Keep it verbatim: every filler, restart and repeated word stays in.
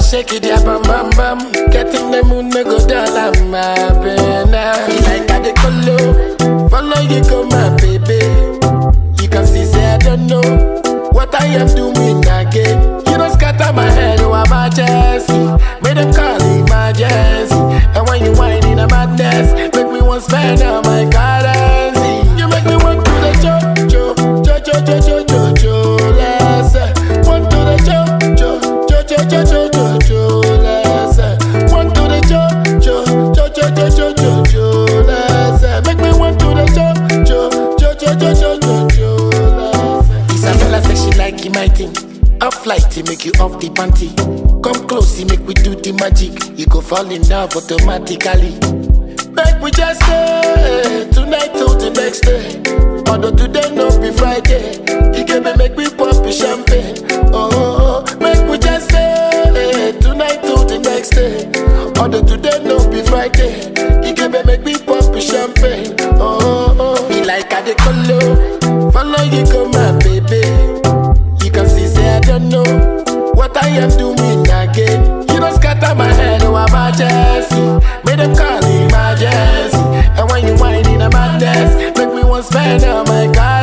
shake it, yeah, bam, bam, bam. Getting the moon, me go down, I'm happy now. You like how they color, follow you go, my baby. You can see, say I don't know what I am doing again. You don't scatter my head, you are emergency. Made them call emergency. And when you whine in a madness, make me want spend all my currency. You make me want to the cho, cho, cho, cho, cho, cho, cho, cho, let's say. Want to the cho, cho, cho, cho, cho, cho, cho, cho, let's say. Want to the cho, cho, cho, cho, cho, cho, cho, cho, let's say. Make me want to the cho, cho, cho, cho, cho, cho, cho, cho, let's say. Isabella says she like it, my thing. Off flight, he make you off the panty. Come close, he make we do the magic. You go fall in love automatically. Make we just stay tonight till the next day. Although today no be Friday, he can make me pop the champagne. Oh, oh, oh, make we just stay tonight till the next day. Although today no be Friday, he can make me pop the champagne. Oh, oh, oh. Me like how they color, follow you go, my baby. You can see, say I don't know what I am doing again. You don't scatter my head, oh emergency. Made them call emergency. And when you whine in a madness, make me want spend all my car.